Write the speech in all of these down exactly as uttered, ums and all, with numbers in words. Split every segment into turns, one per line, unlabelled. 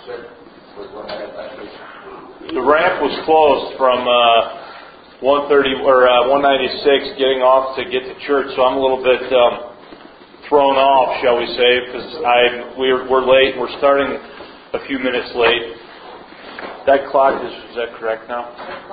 The ramp was closed from uh, one thirty or uh, one ninety-six, getting off to get to church. So I'm a little bit um, thrown off, shall we say, because I we're we're late. We're starting a few minutes late. That clock is is that correct now?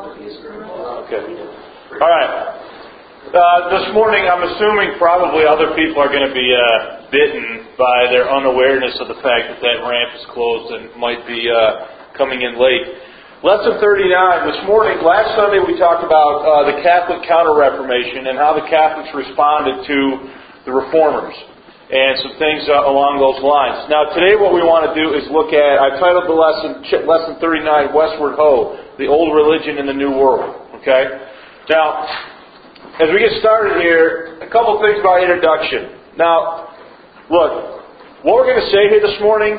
Okay. All right. Uh, this morning, I'm assuming probably other people are going to be uh, bitten by their unawareness of the fact that that ramp is closed and might be uh, coming in late. Lesson thirty-nine. This morning, last Sunday, we talked about uh, the Catholic Counter-Reformation and how the Catholics responded to the Reformers and some things uh, along those lines. Now, today, what we want to do is look at. I titled the lesson Lesson thirty-nine, "Westward Ho: The Old Religion in the New World." Okay. Now, as we get started here, a couple things about introduction. Now, look, what we're going to say here this morning,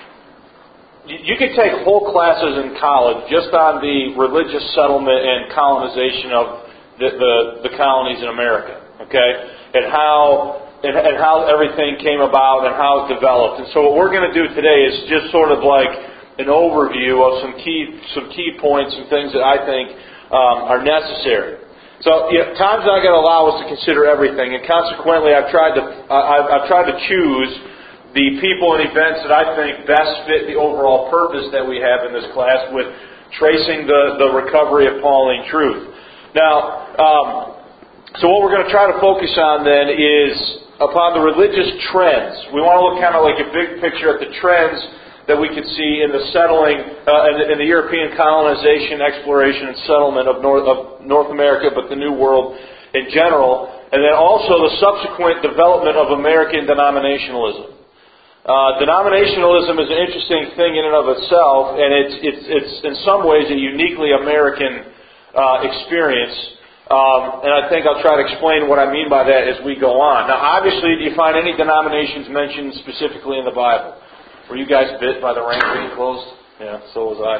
you, you can take whole classes in college just on the religious settlement and colonization of the, the, the colonies in America, okay, and how and, and how everything came about and how it developed. And so what we're going to do today is just sort of like an overview of some key some key points and things that I think um, are necessary. So, you know, time's not going to allow us to consider everything, and consequently, I've tried to I've, I've tried to choose the people and events that I think best fit the overall purpose that we have in this class with tracing the, the recovery of Pauline truth. Now, um, so what we're going to try to focus on then is upon the religious trends. We want to look kind of like a big picture at the trends that we could see in the settling, uh, in, the, in the European colonization, exploration, and settlement of North, of North America, but the New World in general, and then also the subsequent development of American denominationalism. Uh, denominationalism is an interesting thing in and of itself, and it's it's, it's in some ways a uniquely American uh, experience. Um, and I think I'll try to explain what I mean by that as we go on. Now, obviously, do you find any denominations mentioned specifically in the Bible? Were you guys bit by the ramp being closed? Yeah, so was I.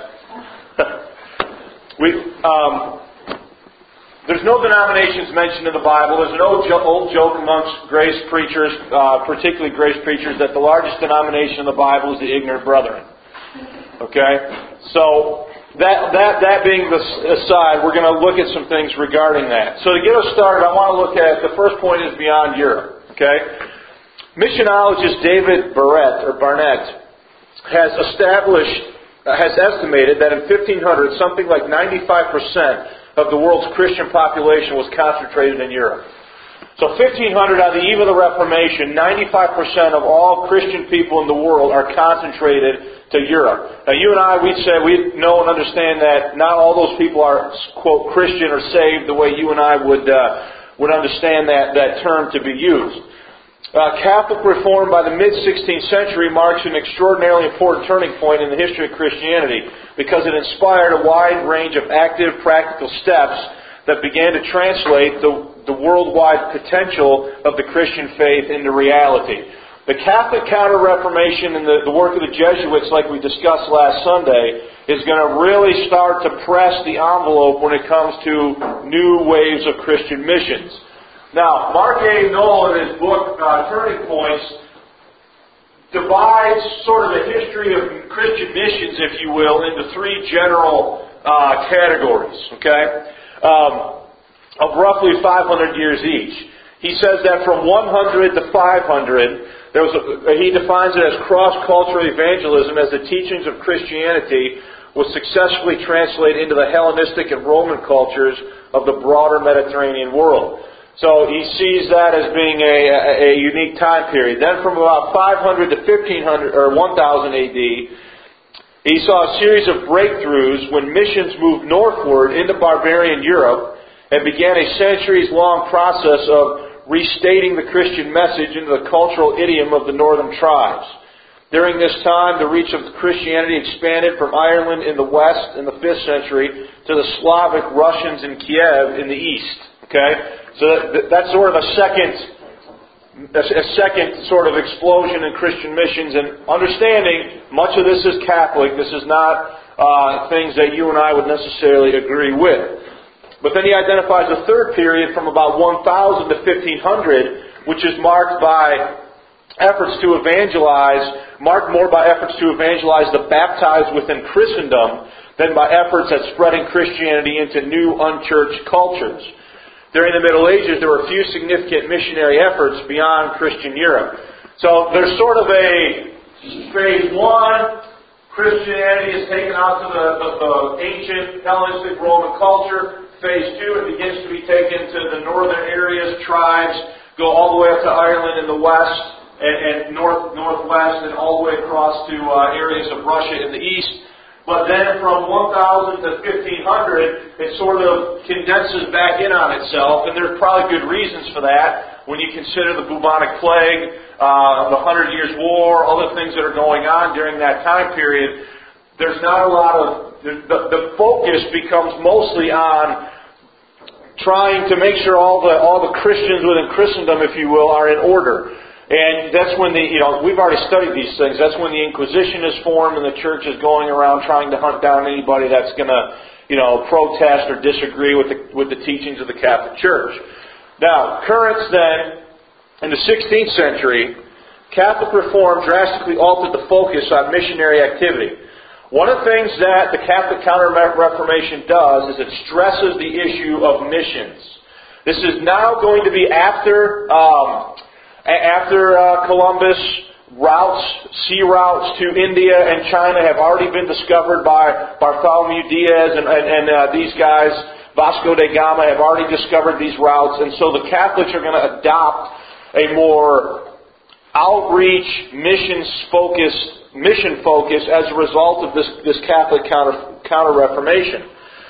we, um, there's no denominations mentioned in the Bible. There's an old, jo- old joke amongst grace preachers, uh, particularly grace preachers, that the largest denomination in the Bible is the ignorant brethren. Okay? So, that, that, that being the aside, we're going to look at some things regarding that. So to get us started, I want to look at, the first point is beyond Europe. Okay? Missionologist David Barrett, or Barnett, has established, uh, has estimated that in fifteen hundred, something like ninety-five percent of the world's Christian population was concentrated in Europe. So fifteen hundred, on the eve of the Reformation, ninety-five percent of all Christian people in the world are concentrated to Europe. Now, you and I, we'd say, we know and understand that not all those people are, quote, Christian or saved the way you and I would uh, would understand that, that term to be used. Uh, Catholic reform by the mid-sixteenth century marks an extraordinarily important turning point in the history of Christianity because it inspired a wide range of active, practical steps that began to translate the, the worldwide potential of the Christian faith into reality. The Catholic Counter-Reformation and the, the work of the Jesuits, like we discussed last Sunday, is going to really start to press the envelope when it comes to new waves of Christian missions. Now, Mark A. Knoll, in his book, uh, Turning Points, divides sort of the history of Christian missions, if you will, into three general uh, categories, okay, um, of roughly five hundred years each. He says that from one hundred to five hundred, there was a, he defines it as cross-cultural evangelism as the teachings of Christianity was successfully translated into the Hellenistic and Roman cultures of the broader Mediterranean world. So he sees that as being a, a, a unique time period. Then from about five hundred to fifteen hundred or one thousand A D, he saw a series of breakthroughs when missions moved northward into barbarian Europe and began a centuries-long process of restating the Christian message into the cultural idiom of the northern tribes. During this time, the reach of Christianity expanded from Ireland in the west in the fifth century to the Slavic Russians in Kiev in the east. Okay? So that, that's sort of a second, a second sort of explosion in Christian missions. And understanding, much of this is Catholic. This is not uh, things that you and I would necessarily agree with. But then he identifies a third period from about one thousand to fifteen hundred, which is marked by efforts to evangelize, marked more by efforts to evangelize the baptized within Christendom than by efforts at spreading Christianity into new unchurched cultures. During the Middle Ages, there were few significant missionary efforts beyond Christian Europe. So there's sort of a phase one, Christianity is taken out to the, the, the ancient Hellenistic Roman culture. Phase two, it begins to be taken to the northern areas, tribes, go all the way up to Ireland in the west and, and north northwest, and all the way across to uh, areas of Russia in the east. But then from one thousand to fifteen hundred, it sort of condenses back in on itself, and there's probably good reasons for that when you consider the bubonic plague, uh, the Hundred Years' War, other things that are going on during that time period. There's not a lot of... The, the, the focus becomes mostly on trying to make sure all the all the Christians within Christendom, if you will, are in order. And that's when the, you know, we've already studied these things. That's when the Inquisition is formed and the church is going around trying to hunt down anybody that's going to, you know, protest or disagree with the, with the teachings of the Catholic Church. Now, currents then, in the sixteenth century, Catholic reform drastically altered the focus on missionary activity. One of the things that the Catholic Counter-Reformation does is it stresses the issue of missions. This is now going to be after... Um, After uh, Columbus, routes, sea routes to India and China have already been discovered by Bartholomew Diaz and, and, and uh, these guys, Vasco da Gama, have already discovered these routes. And so the Catholics are going to adopt a more outreach, missions-focused, mission focus as a result of this, this Catholic counter, counter-reformation.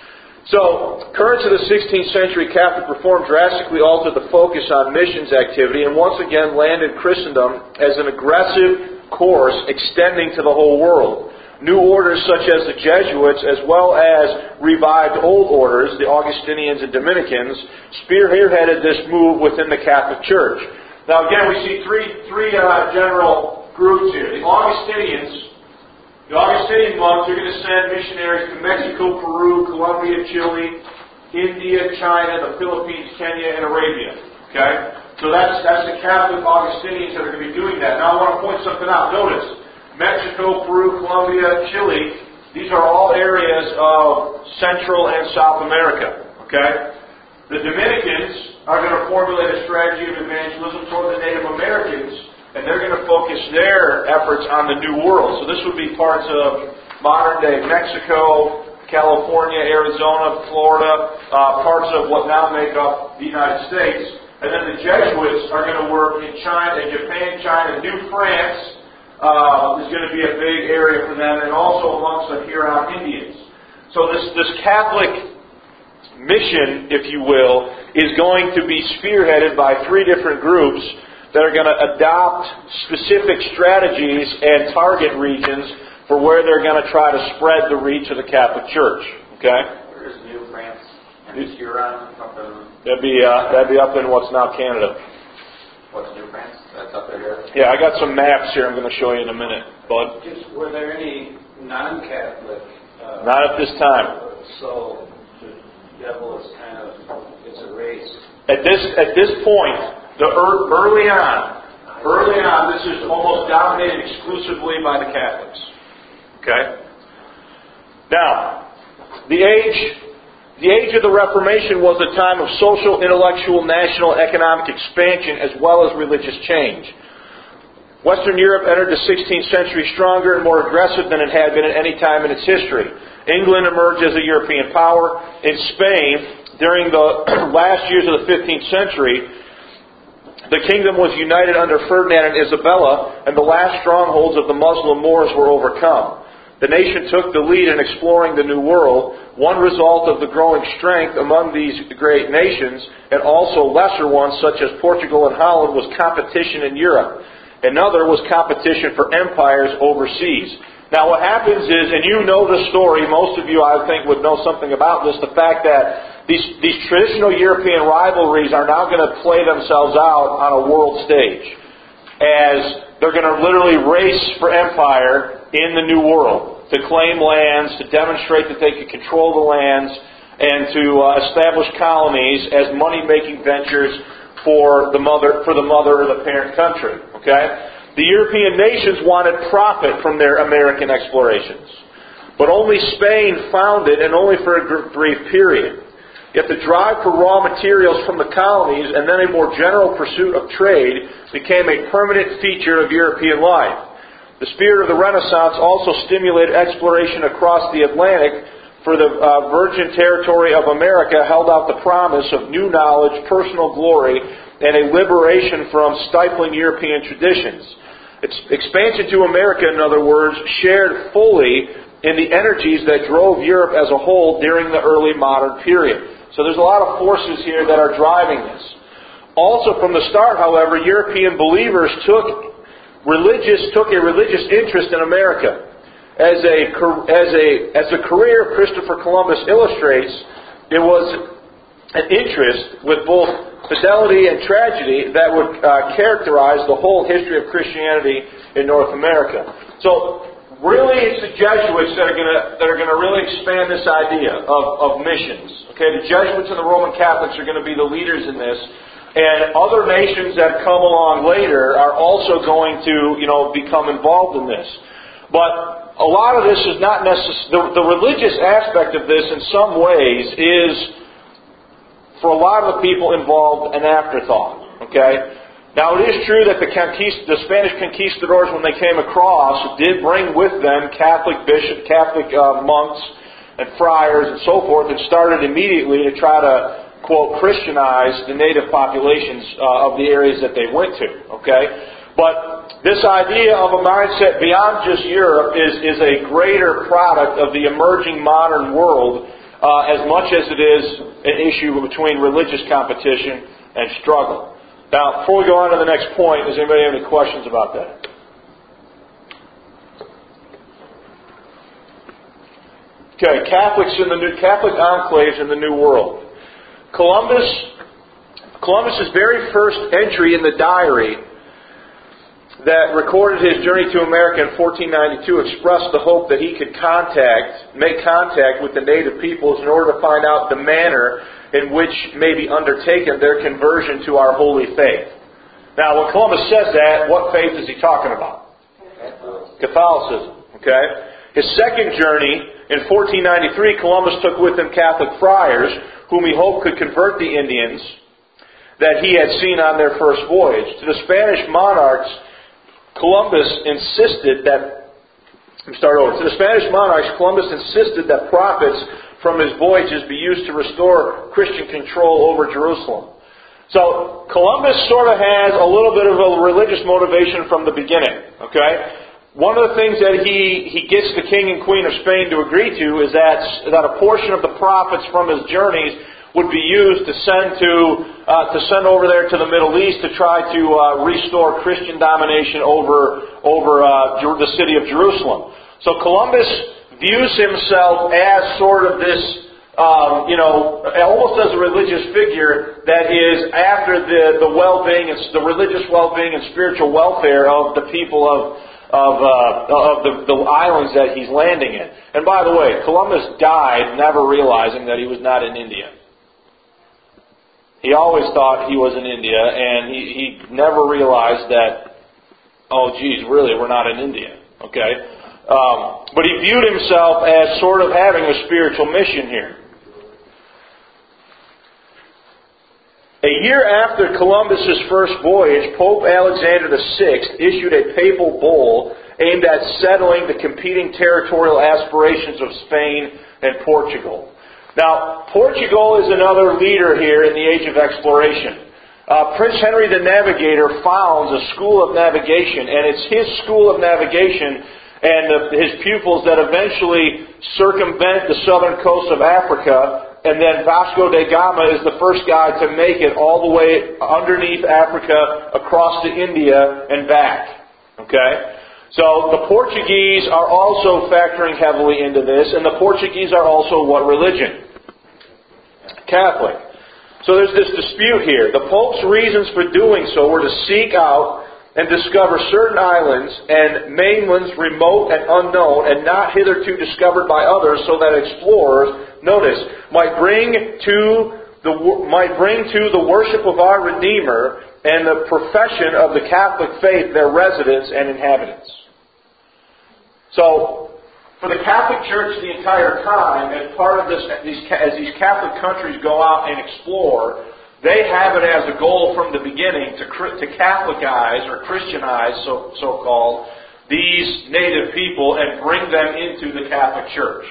So, currents of the sixteenth century Catholic reform drastically altered the focus on missions activity and once again landed Christendom as an aggressive course extending to the whole world. New orders such as the Jesuits, as well as revived old orders, the Augustinians and Dominicans, spearheaded this move within the Catholic Church. Now again, we see three, three uh, general groups here. The Augustinians... The Augustinian monks are going to send missionaries to Mexico, Peru, Colombia, Chile, India, China, the Philippines, Kenya, and Arabia. Okay? So that's that's the Catholic Augustinians that are going to be doing that. Now I want to point something out. Notice, Mexico, Peru, Colombia, Chile, these are all areas of Central and South America. Okay? The Dominicans are going to formulate a strategy of evangelism toward the Native Americans, and they're going to focus their efforts on the New World. So this would be parts of modern-day Mexico, California, Arizona, Florida, uh, parts of what now make up the United States. And then the Jesuits are going to work in China, in Japan, China, New France uh, is going to be a big area for them, and also amongst the Huron Indians. So this, this Catholic mission, if you will, is going to be spearheaded by three different groups that are going to adopt specific strategies and target regions for where they're going to try to spread the reach of the Catholic Church. Okay?
Where's New France and Huron up in?
That'd be uh, that'd be up in what's now Canada.
What's New France? That's up there.
Yeah, I got some maps here. I'm going to show you in a minute, bud.
Just, were there any non-Catholic? Uh,
Not at this time.
So the devil is kind of it's a race.
At this at this point. The early on, early on, this is almost dominated exclusively by the Catholics. Okay? Now, the age, the age of the Reformation was a time of social, intellectual, national, economic expansion as well as religious change. Western Europe entered the sixteenth century stronger and more aggressive than it had been at any time in its history. England emerged as a European power. In Spain, during the last years of the fifteenth century, the kingdom was united under Ferdinand and Isabella, and the last strongholds of the Muslim Moors were overcome. The nation took the lead in exploring the New World. One result of the growing strength among these great nations, and also lesser ones such as Portugal and Holland, was competition in Europe. Another was competition for empires overseas. Now what happens is, and you know the story, most of you I think would know something about this, the fact that These, these traditional European rivalries are now going to play themselves out on a world stage as they're going to literally race for empire in the New World, to claim lands, to demonstrate that they can control the lands, and to uh, establish colonies as money-making ventures for the mother, for the mother or the parent country. Okay? The European nations wanted profit from their American explorations. But only Spain found it, and only for a brief period. Yet the drive for raw materials from the colonies, and then a more general pursuit of trade, became a permanent feature of European life. The spirit of the Renaissance also stimulated exploration across the Atlantic, for the uh, virgin territory of America held out the promise of new knowledge, personal glory, and a liberation from stifling European traditions. Its expansion to America, in other words, shared fully in the energies that drove Europe as a whole during the early modern period. So there's a lot of forces here that are driving this. Also, from the start, however, European believers took religious took a religious interest in America. As a as a as the career of Christopher Columbus illustrates, it was an interest with both fidelity and tragedy that would uh, characterize the whole history of Christianity in North America. So, really, it's the Jesuits that are going to that are going to really expand this idea of, of missions. Okay, the Jesuits and the Roman Catholics are going to be the leaders in this, and other nations that come along later are also going to, you know, become involved in this. But a lot of this is not necessary. The, the religious aspect of this, in some ways, is for a lot of the people involved an afterthought. Okay. Now, it is true that the, conquist- the Spanish conquistadors, when they came across, did bring with them Catholic bishop, Catholic uh, monks and friars and so forth, and started immediately to try to, quote, Christianize the native populations uh, of the areas that they went to. Okay, but this idea of a mindset beyond just Europe is, is a greater product of the emerging modern world, uh, as much as it is an issue between religious competition and struggle. Now, before we go on to the next point, does anybody have any questions about that? Okay, Catholics in the new Catholic enclaves in the New World. Columbus, Columbus's very first entry in the diary that recorded his journey to America in fourteen ninety-two expressed the hope that he could contact, make contact with the native peoples in order to find out the manner in which may be undertaken their conversion to our holy faith. Now, when Columbus says that, what faith is he talking about? Catholicism. Okay? His second journey, in fourteen ninety-three, Columbus took with him Catholic friars, whom he hoped could convert the Indians that he had seen on their first voyage. To the Spanish monarchs, Columbus insisted that, let me start over. To the Spanish monarchs, Columbus insisted that profits from his voyages be used to restore Christian control over Jerusalem. So, Columbus sort of has a little bit of a religious motivation from the beginning. Okay? One of the things that he, he gets the King and Queen of Spain to agree to is that, that a portion of the profits from his journeys would be used to send to uh, to send over there to the Middle East to try to uh, restore Christian domination over over uh, the city of Jerusalem. So Columbus views himself as sort of this, um, you know, almost as a religious figure that is after the the well-being and the religious well-being and spiritual welfare of the people of of uh, of the, the islands that he's landing in. And by the way, Columbus died never realizing that he was not in India. He always thought he was in India, and he, he never realized that, oh, geez, really, we're not in India. Okay? Um, but he viewed himself as sort of having a spiritual mission here. A year after Columbus's first voyage, Pope Alexander the Sixth issued a papal bull aimed at settling the competing territorial aspirations of Spain and Portugal. Now, Portugal is another leader here in the age of exploration. Uh, Prince Henry the Navigator founds a school of navigation, and it's his school of navigation and the, his pupils that eventually circumvent the southern coast of Africa, and then Vasco da Gama is the first guy to make it all the way underneath Africa, across to India, and back. Okay? So the Portuguese are also factoring heavily into this, and the Portuguese are also what religion? Catholic. So there's this dispute here. The Pope's reasons for doing so were to seek out and discover certain islands and mainlands remote and unknown and not hitherto discovered by others, so that explorers, notice, might bring to the might bring to the worship of our Redeemer and the profession of the Catholic faith their residents and inhabitants. So, for the Catholic Church the entire time, as part of this, these, as these Catholic countries go out and explore, they have it as a goal from the beginning to, to Catholicize or Christianize, so, so-called, these native people and bring them into the Catholic Church.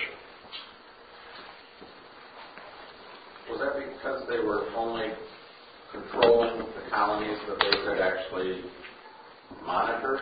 Was that because they were only controlling the colonies that they could actually monitor?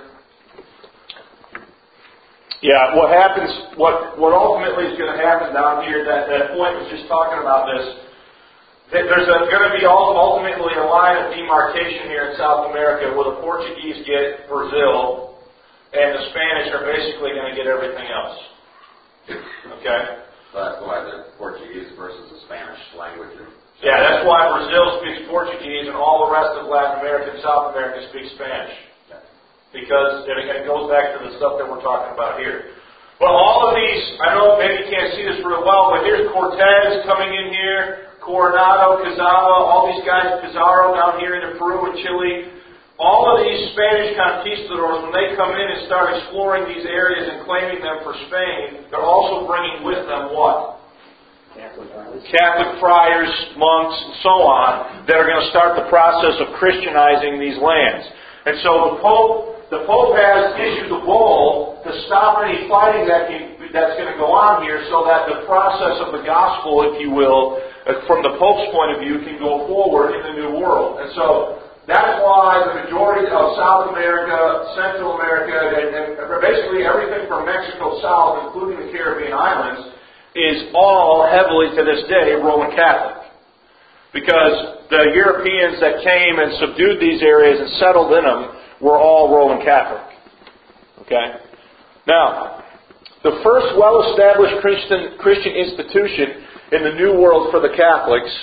Yeah, what happens, what what ultimately is going to happen down here, that, that point was just talking about this, that there's a, going to be ultimately a line of demarcation here in South America where the Portuguese get Brazil and the Spanish are basically going to get everything else. Okay?
So that's why the Portuguese versus the Spanish language.
Yeah, that's why Brazil speaks Portuguese and all the rest of Latin America and South America speaks Spanish. Because it goes back to the stuff that we're talking about here. Well, all of these, I know maybe you can't see this real well, but here's Cortez coming in here, Coronado, Cazaba, all these guys, Pizarro down here into Peru and Chile. All of these Spanish conquistadors, when they come in and start exploring these areas and claiming them for Spain, they're also bringing with them what?
Catholic friars.
Catholic friars, monks, and so on, that are going to start the process of Christianizing these lands. And so the Pope The Pope has issued the bull to stop any fighting that can, that's going to go on here so that the process of the gospel, if you will, from the Pope's point of view, can go forward in the New World. And so that's why the majority of South America, Central America, and, and basically everything from Mexico south, including the Caribbean islands, is all heavily to this day Roman Catholic. Because the Europeans that came and subdued these areas and settled in them were all Roman Catholic. Okay? Now, the first well-established Christian, Christian institution in the New World for the Catholics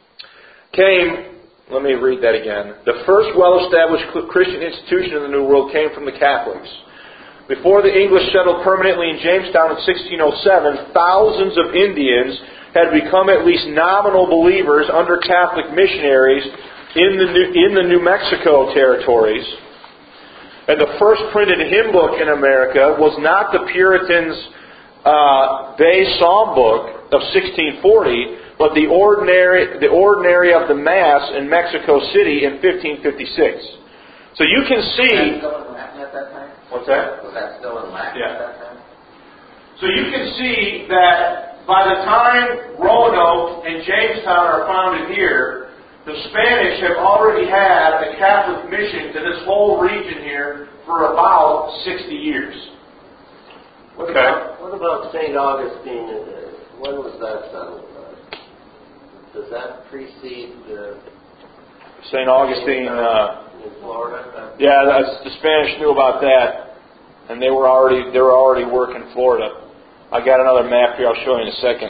came, let me read that again. The first well-established Christian institution in the New World came from the Catholics. Before the English settled permanently in Jamestown in sixteen oh seven, thousands of Indians had become at least nominal believers under Catholic missionaries in the New, in the New Mexico territories. And the first printed hymn book in America was not the Puritans' uh, Bay Psalm book of sixteen forty, but the ordinary, the ordinary of the Mass in Mexico City in fifteen fifty-six. So you can see.
Was that still in Latin at that time?
What's that?
Was that still in Latin
Yeah.
at that time?
So you can see that by the time Roanoke and Jamestown are founded here, the Spanish have already had a Catholic mission to this whole region here for about sixty years.
What,
Okay.
about, what about Saint Augustine? Uh, when was that settled? Uh, does that precede uh,
Saint Augustine, uh,
in Florida? Uh,
yeah, that's, the Spanish knew about that, and they were already they were already working Florida. I got another map here. I'll show you in a second.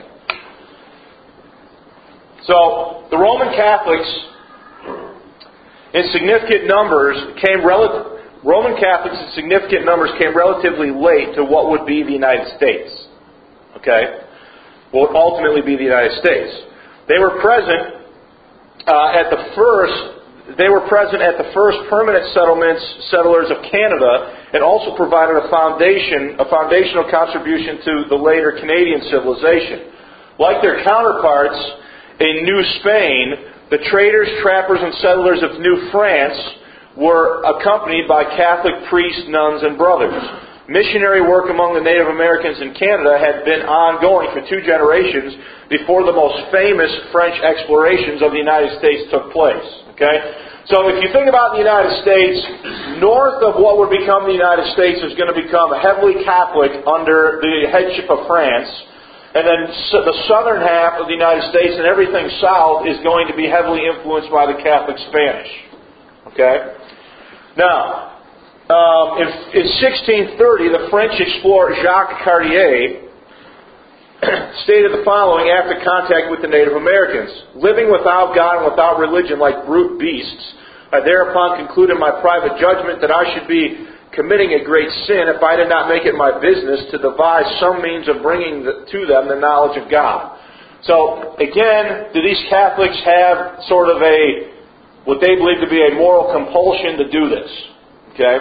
So, the Roman Catholics, in significant numbers, came rel- Roman Catholics in significant numbers came relatively late to what would be the United States. Okay? What would ultimately be the United States. They were present uh, at the first. They were present at the first permanent settlements, settlers of Canada, and also provided a foundation, a foundational contribution to the later Canadian civilization. Like their counterparts in New Spain, the traders, trappers, and settlers of New France were accompanied by Catholic priests, nuns, and brothers. Missionary work among the Native Americans in Canada had been ongoing for two generations before the most famous French explorations of the United States took place. Okay? So if you think about the United States, north of what would become the United States is going to become heavily Catholic under the headship of France. And then the southern half of the United States and everything south is going to be heavily influenced by the Catholic Spanish. Okay? Now, um, in, in sixteen thirty, the French explorer Jacques Cartier stated the following after contact with the Native Americans. Living without God and without religion like brute beasts, I thereupon concluded my private judgment that I should be committing a great sin if I did not make it my business to devise some means of bringing the, to them the knowledge of God. So, again, do these Catholics have sort of a what they believed to be a moral compulsion to do this. Okay?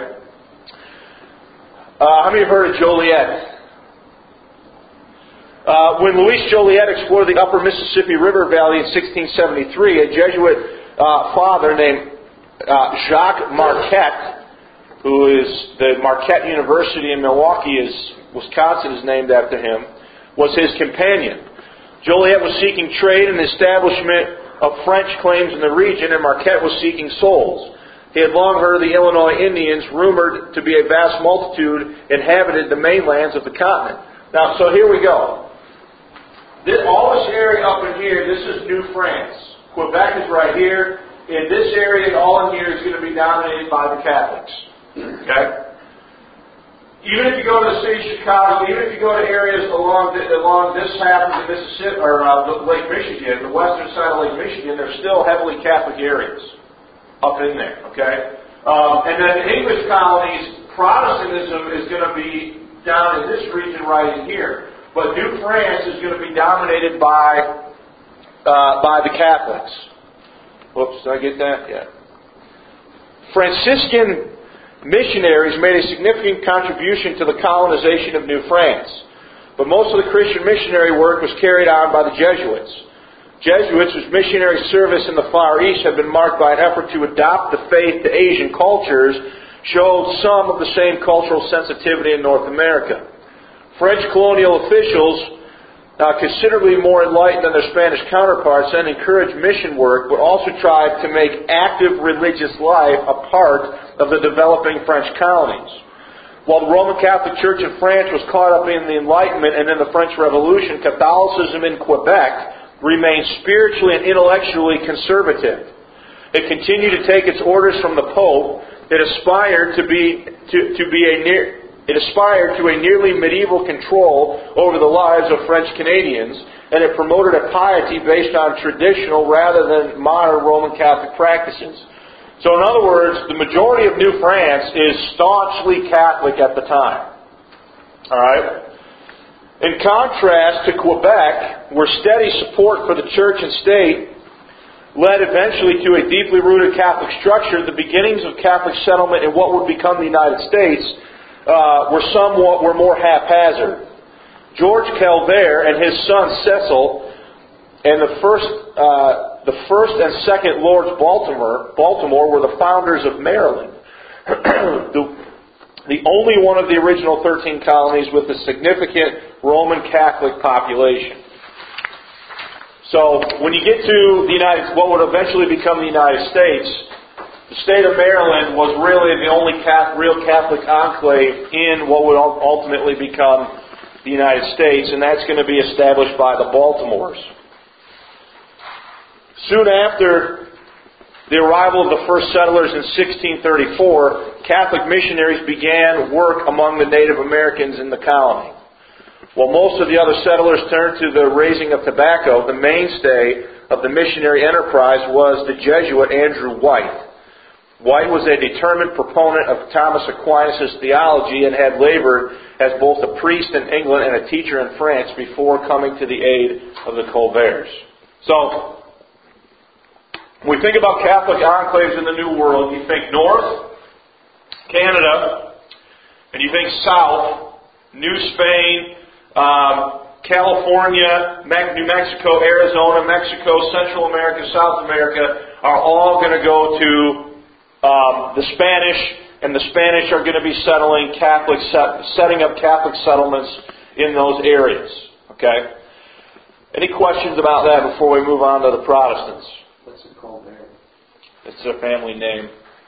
Uh, how many have heard of Joliet? Uh, when Louis Joliet explored the upper Mississippi River Valley in sixteen seventy-three, a Jesuit uh, father named uh, Jacques Marquette, who is the Marquette University in Milwaukee, is Wisconsin, is named after him, was his companion. Joliet was seeking trade and the establishment of French claims in the region, and Marquette was seeking souls. He had long heard of the Illinois Indians, rumored to be a vast multitude, inhabited the mainlands of the continent. Now, so here we go. This, all this area up in here, this is New France. Quebec is right here. In this area, and all in here is going to be dominated by the Catholics. Okay? Even if you go to the city of Chicago, even if you go to areas along the, along this half of the Mississippi or uh, the Lake Michigan, the western side of Lake Michigan, there's still heavily Catholic areas up in there. Okay? Um, and then the English colonies, Protestantism is going to be down in this region right in here. But New France is going to be dominated by uh, by the Catholics. Whoops, did I get that? Yeah. Franciscan missionaries made a significant contribution to the colonization of New France. But most of the Christian missionary work was carried on by the Jesuits. Jesuits, whose missionary service in the Far East had been marked by an effort to adopt the faith to Asian cultures, showed some of the same cultural sensitivity in North America. French colonial officials, uh, considerably more enlightened than their Spanish counterparts, then encouraged mission work, but also tried to make active religious life a part of the developing French colonies. While the Roman Catholic Church in France was caught up in the Enlightenment and in the French Revolution, Catholicism in Quebec remained spiritually and intellectually conservative. It continued to take its orders from the Pope. It aspired to be to, to be a near It aspired to a nearly medieval control over the lives of French Canadians, and it promoted a piety based on traditional rather than modern Roman Catholic practices. So in other words, the majority of New France is staunchly Catholic at the time. Alright? In contrast to Quebec, where steady support for the church and state led eventually to a deeply rooted Catholic structure, the beginnings of Catholic settlement in what would become the United States Uh, were somewhat were more haphazard. George Calvert and his son Cecil, and the first uh, the first and second Lords Baltimore Baltimore were the founders of Maryland, the, the only one of the original thirteen colonies with a significant Roman Catholic population. So when you get to the United, what would eventually become the United States, the state of Maryland was really the only Catholic, real Catholic enclave in what would ultimately become the United States, and that's going to be established by the Baltimores. Soon after the arrival of the first settlers in sixteen thirty-four, Catholic missionaries began work among the Native Americans in the colony. While most of the other settlers turned to the raising of tobacco, the mainstay of the missionary enterprise was the Jesuit Andrew White. White was a determined proponent of Thomas Aquinas' theology and had labored as both a priest in England and a teacher in France before coming to the aid of the Colberts. So, when we think about Catholic enclaves in the New World, you think North, Canada, and you think South, New Spain, um, California, New Mexico, Arizona, Mexico, Central America, South America are all going to go to Um, the Spanish, and the Spanish are going to be settling Catholic, setting up Catholic settlements in those areas. Okay? Any questions about that before we move on to the Protestants?
What's it called there?
It's their family name.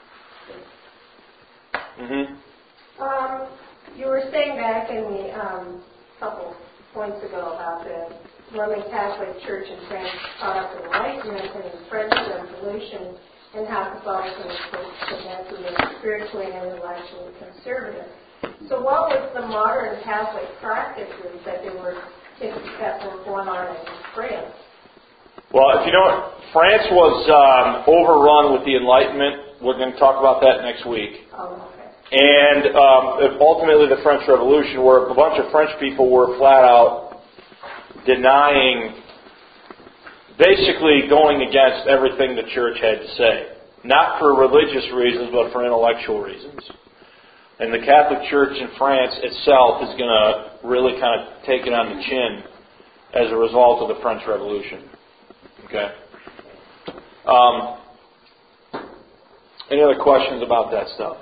Mm-hmm.
Um, you were saying back in the um, couple points ago about the Roman Catholic Church in France caught up in Enlightenment and in French Revolution, and how Catholicism was meant to be spiritually and intellectually conservative. So what was the modern Catholic practices that they were that were going on in France?
Well, if you know, France was um, overrun with the Enlightenment. We're going to talk about that next week.
Oh, okay.
And um, ultimately the French Revolution, where a bunch of French people were flat out denying, basically going against everything the church had to say. not for religious reasons, but for intellectual reasons. And the Catholic Church in France itself is going to really kind of take it on the chin as a result of the French Revolution. Okay? Um, any other questions about that stuff?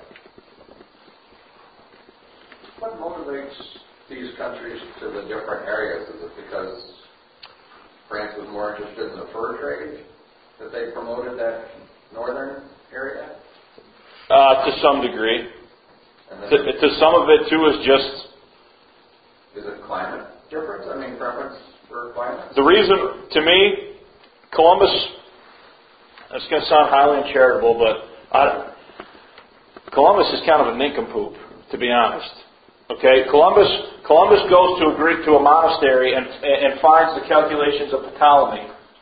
What motivates these countries to the different areas? Is it because France was more interested in the fur trade that they promoted that northern area?
Uh, to some degree.
And then,
To, to some of it, too, is just...
Is it climate difference? I mean, preference for climate?
The reason, to me, Columbus, it's going to sound highly uncharitable, but I, Columbus is kind of a nincompoop, to be honest. Okay, Columbus Columbus goes to a Greek to a monastery and and finds the calculations of Ptolemy,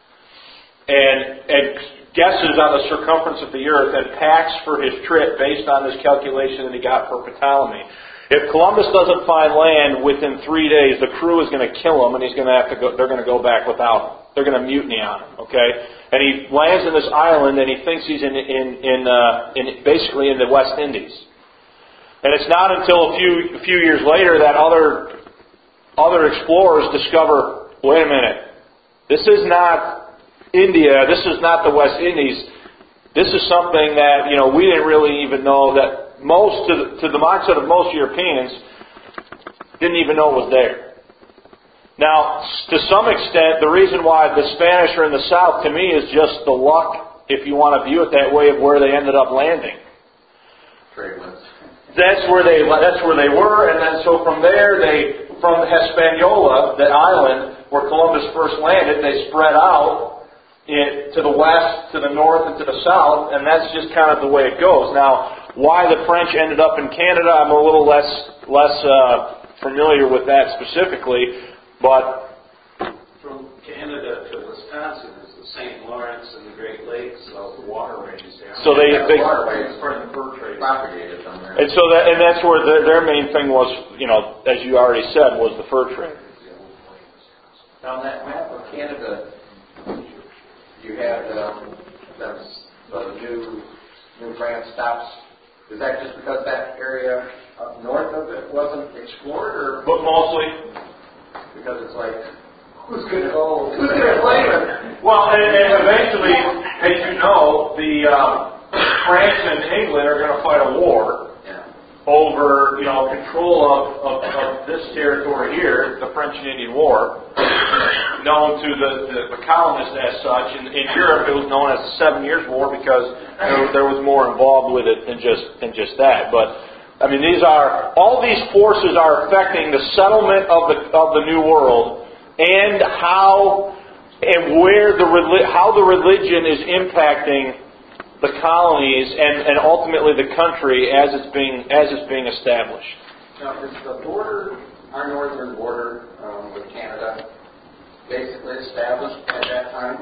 and and guesses on the circumference of the earth and packs for his trip based on this calculation that he got for Ptolemy. If Columbus doesn't find land within three days, the crew is going to kill him, and he's going to have to go. They're going to go back without him. They're going to mutiny on him. Okay, and he lands in this island, and he thinks he's in in in, uh, in basically in the West Indies. And it's not until a few a few years later that other other explorers discover, wait a minute, this is not India, this is not the West Indies. This is something that, you know, we didn't really even know, that most, to the, to the mindset of most Europeans, didn't even know was there. Now, to some extent, the reason why the Spanish are in the south, to me, is just the luck, if you want to view it that way, of where they ended up landing.
Trade winds.
That's where they that's where they were, and then so from there, they from Hispaniola, that island where Columbus first landed, they spread out in, to the west, to the north, and to the south, and that's just kind of the way it goes. Now, why the French ended up in Canada, I'm a little less less uh, familiar with that specifically, but
from Canada to Wisconsin is the Saint Lawrence and the Great Lakes, so the waterways there.
So they, they
waterways
for the fur trade
propagated from there.
and so that and that's where their, their main thing was, you know, as you already said, was the fur trade.
On that map of Canada, you had um, that's the new New France stops. Is that just because that area up north of it wasn't explored, or
But mostly,
because it's like, who's going to go? Who's going to claim it?
well, and, and eventually, as you know, the um, France and England are going to fight a war
Yeah.
over, you know, control of, of, of this territory here, the French and Indian War, known to the, the, the colonists as such. In, in Europe, it was known as the Seven Years' War because there, there was more involved with it than just than just that. But I mean, these are all these forces are affecting the settlement of the of the New World and how and where the how the religion is impacting the colonies and, and ultimately the country as it's being as it's being established.
Now, is the border, our northern border um, with Canada, basically established at that time?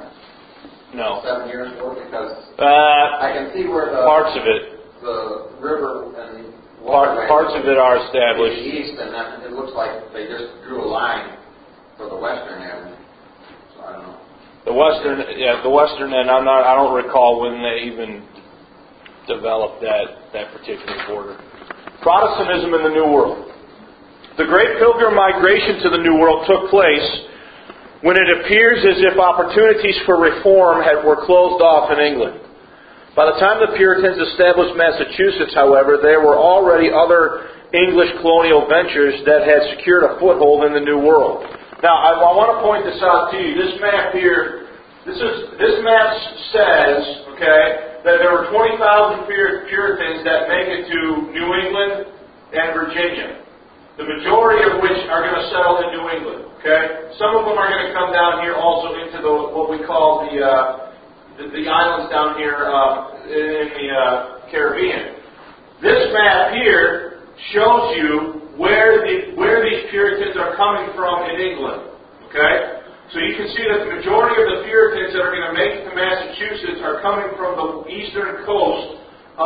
No,
Seven Years' War, because
uh,
I can see where the
parts of it,
the river and
part,
waterway
parts of it are
to the
established.
east, and then it looks like they just drew a line for the western end. So I don't know.
The western, yeah, the western end. I'm not. I don't recall when they even developed that that particular border. Protestantism in the New World. The Great Pilgrim Migration to the New World took place when it appears as if opportunities for reform had, were closed off in England. By the time the Puritans established Massachusetts, however, there were already other English colonial ventures that had secured a foothold in the New World. Now, I, I want to point this out to you. This map here, this is this map says, okay, that there were twenty thousand Puritans that make it to New England and Virginia. The majority of which are going to settle in New England. Okay, some of them are going to come down here also into the what we call the uh, the, the islands down here uh, in the uh, Caribbean. This map here shows you where the where these Puritans are coming from in England. Okay? So you can see that the majority of the Puritans that are going to make it to Massachusetts are coming from the eastern coast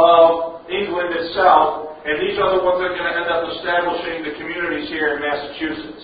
of England itself, and these are the ones that are going to end up establishing the communities here in Massachusetts.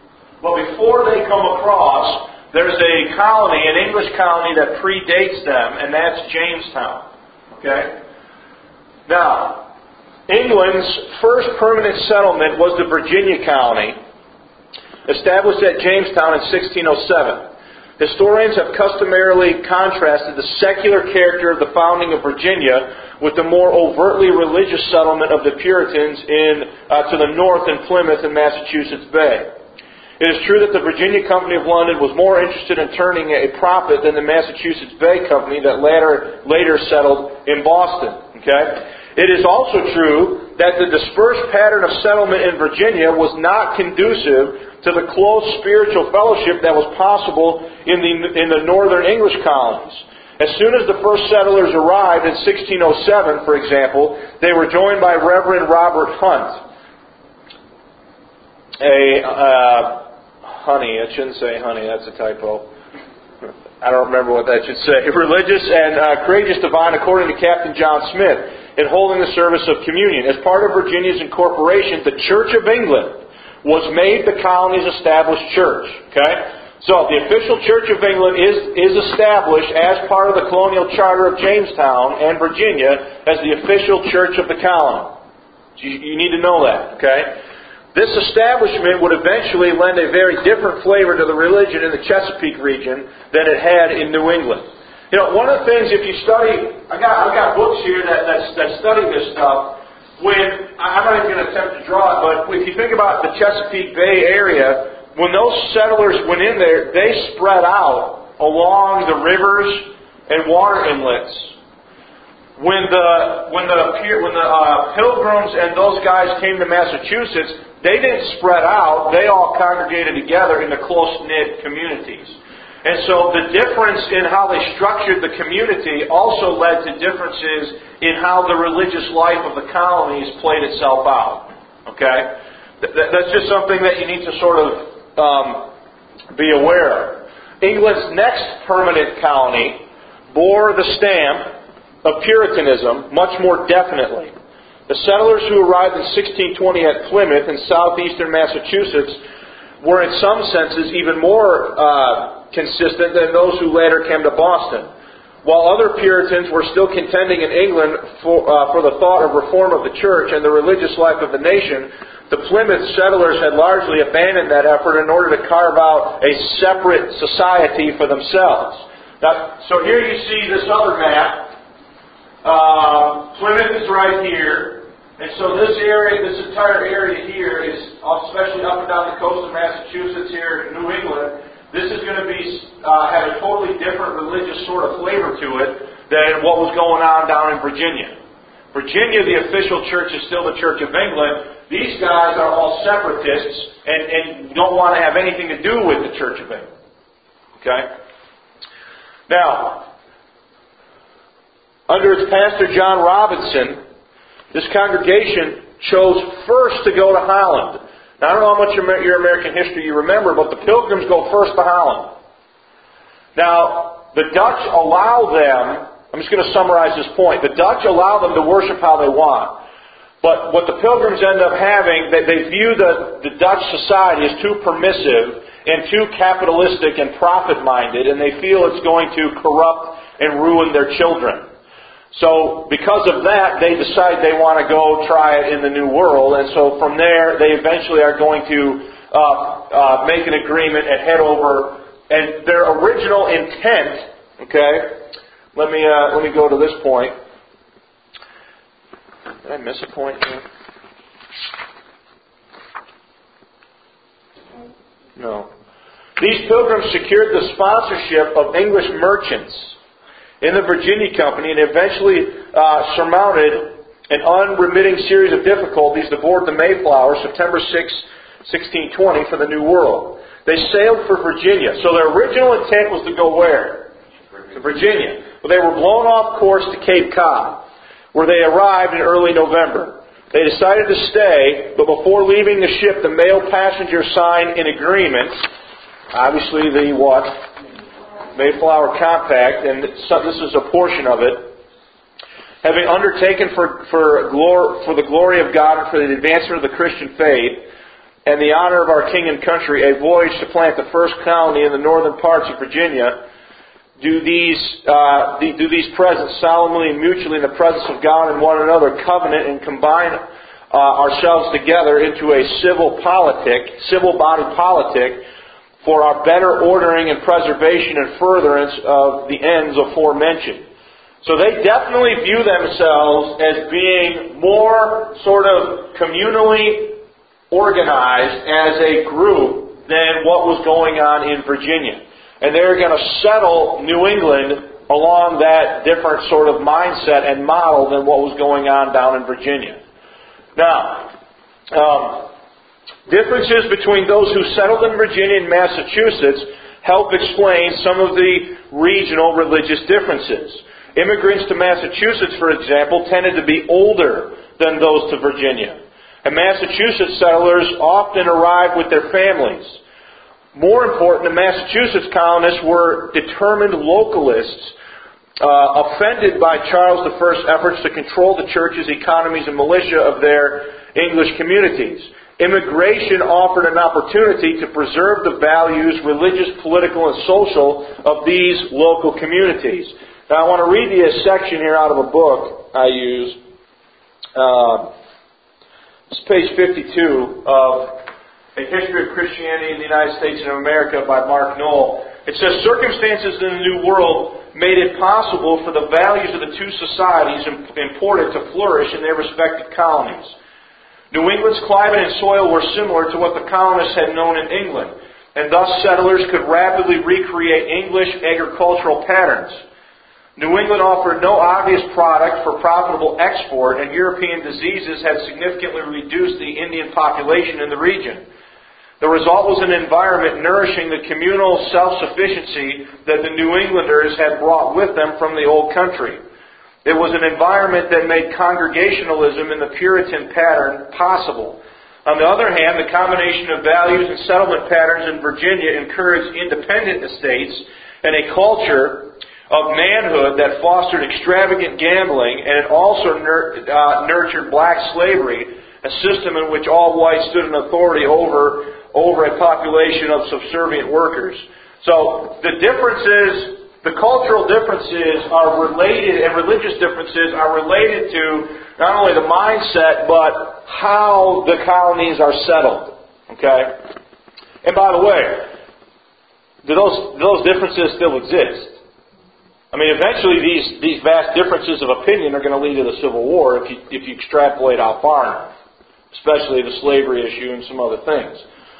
But before they come across, there's a colony, an English colony that predates them, and that's Jamestown. Okay? Now, England's first permanent settlement was the Virginia colony, established at Jamestown in sixteen oh seven. Historians have customarily contrasted the secular character of the founding of Virginia with the more overtly religious settlement of the Puritans in uh, to the north in Plymouth and Massachusetts Bay. It is true that the Virginia Company of London was more interested in turning a profit than the Massachusetts Bay Company that later later settled in Boston. Okay? It is also true that the dispersed pattern of settlement in Virginia was not conducive to the close spiritual fellowship that was possible in the in the northern English colonies. As soon as the first settlers arrived in sixteen oh seven, for example, they were joined by Reverend Robert Hunt. A uh, honey, I shouldn't say honey, that's a typo. I don't remember what that should say. Religious and uh, courageous divine, according to Captain John Smith, in holding the service of communion. As part of Virginia's incorporation, the Church of England was made the colony's established church. Okay? So, the official Church of England is, is established as part of the colonial charter of Jamestown and Virginia as the official church of the colony. You, you need to know that. Okay? This establishment would eventually lend a very different flavor to the religion in the Chesapeake region than it had in New England. You know, one of the things, if you study, I got I've got books here that, that, that study this stuff. When, I'm not even going to attempt to draw it, but if you think about the Chesapeake Bay area, when those settlers went in there, they spread out along the rivers and water inlets. When the when the when the uh, Pilgrims and those guys came to Massachusetts, they didn't spread out. They all congregated together into close-knit communities. And so the difference in how they structured the community also led to differences in how the religious life of the colonies played itself out. Okay? That's just something that you need to sort of um, be aware of. England's next permanent colony bore the stamp of Puritanism much more definitely. The settlers who arrived in sixteen twenty at Plymouth in southeastern Massachusetts were in some senses even more uh, consistent than those who later came to Boston. While other Puritans were still contending in England for, uh, for the thought of reform of the church and the religious life of the nation, the Plymouth settlers had largely abandoned that effort in order to carve out a separate society for themselves. Now, so here you see this other map. Uh, Plymouth is right here. And so this area, this entire area here is, especially up and down the coast of Massachusetts here in New England, this is going to be uh, have a totally different religious sort of flavor to it than what was going on down in Virginia. Virginia, the official church, is still the Church of England. These guys are all separatists and, and don't want to have anything to do with the Church of England. Okay? Now, under its pastor John Robinson, this congregation chose first to go to Holland. Now, I don't know how much of your American history you remember, but the Pilgrims go first to Holland. Now, the Dutch allow them, I'm just going to summarize this point, the Dutch allow them to worship how they want. But what the Pilgrims end up having, they, they view the, the Dutch society as too permissive and too capitalistic and profit-minded, and they feel it's going to corrupt and ruin their children. So, because of that, they decide they want to go try it in the New World, and so from there, they eventually are going to uh, uh, make an agreement and head over. And their original intent, okay, let me uh, let me go to this point. Did I miss a point here? No. These pilgrims secured the sponsorship of English merchants in the Virginia Company and eventually uh, surmounted an unremitting series of difficulties to board the Mayflower September sixth, sixteen twenty for the New World. They sailed for Virginia. So their original intent was to go where? To Virginia. Well, they were blown off course to Cape Cod, where they arrived in early November. They decided to stay, but before leaving the ship, the male passengers signed an agreement, obviously the what? Mayflower Compact, and this is a portion of it. Having undertaken for for, glor- for the glory of God and for the advancement of the Christian faith and the honor of our King and country, a voyage to plant the first colony in the northern parts of Virginia, do these uh, the, do these present solemnly and mutually in the presence of God and one another covenant and combine uh, ourselves together into a civil politic, civil body politic for our better ordering and preservation and furtherance of the ends aforementioned. So they definitely view themselves as being more sort of communally organized as a group than what was going on in Virginia. And they're going to settle New England along that different sort of mindset and model than what was going on down in Virginia. Now, um, differences between those who settled in Virginia and Massachusetts help explain some of the regional religious differences. Immigrants to Massachusetts, for example, tended to be older than those to Virginia. And Massachusetts settlers often arrived with their families. More important, the Massachusetts colonists were determined localists, uh, offended by Charles the First's efforts to control the churches, economies, and militia of their English communities. Immigration offered an opportunity to preserve the values, religious, political, and social of these local communities. Now, I want to read you a section here out of a book I use. Uh, it's page fifty-two of A History of Christianity in the United States and America by Mark Knoll. It says, circumstances in the New World made it possible for the values of the two societies imported to flourish in their respective colonies. New England's climate and soil were similar to what the colonists had known in England, and thus settlers could rapidly recreate English agricultural patterns. New England offered no obvious product for profitable export, and European diseases had significantly reduced the Indian population in the region. The result was an environment nourishing the communal self-sufficiency that the New Englanders had brought with them from the old country. It was an environment that made congregationalism in the Puritan pattern possible. On the other hand, the combination of values and settlement patterns in Virginia encouraged independent estates and a culture of manhood that fostered extravagant gambling, and it also nur- uh, nurtured black slavery, a system in which all whites stood in authority over over a population of subservient workers. So the differences, the cultural differences are related, and religious differences are related to not only the mindset, but how the colonies are settled. Okay? And by the way, do those, do those differences still exist? I mean, eventually these, these vast differences of opinion are going to lead to the Civil War if you, if you extrapolate out far enough, especially the slavery issue and some other things.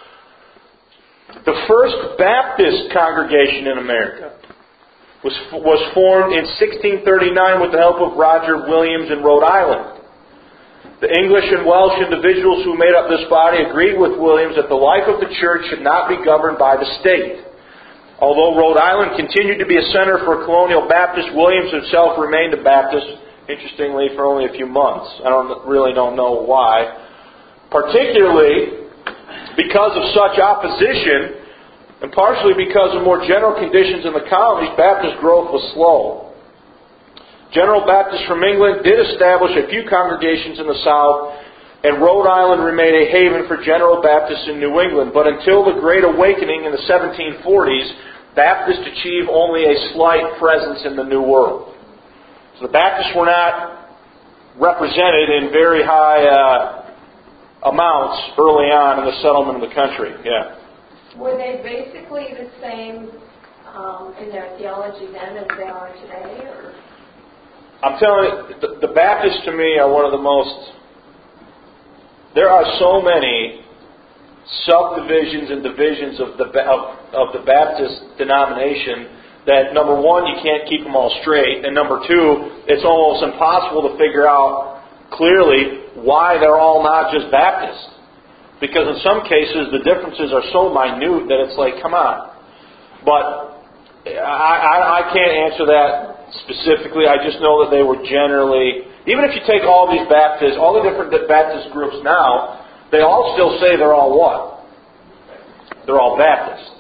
The first Baptist congregation in America was, was formed in sixteen thirty-nine with the help of Roger Williams in Rhode Island. The English and Welsh individuals who made up this body agreed with Williams that the life of the church should not be governed by the state. Although Rhode Island continued to be a center for colonial Baptists, Williams himself remained a Baptist, interestingly, for only a few months. I don't really don't know why. Particularly because of such opposition, and partially because of more general conditions in the colonies, Baptist growth was slow. General Baptists from England did establish a few congregations in the South, and Rhode Island remained a haven for General Baptists in New England. But until the Great Awakening in the seventeen forties, Baptists achieved only a slight presence in the New World. So the Baptists were not represented in very high uh, amounts early on in the settlement of the country. Yeah.
Were they basically the same um, in their theology then as they are today? Or?
I'm telling you, the, the Baptists to me are one of the most... There are so many subdivisions and divisions of the of, of the Baptist denomination that, number one, you can't keep them all straight, and number two, it's almost impossible to figure out clearly why they're all not just Baptist. Because in some cases the differences are so minute that it's like, come on. But I, I, I can't answer that specifically. I just know that they were generally, even if you take all these Baptists, all the different Baptist groups now, they all still say they're all what? They're all Baptist.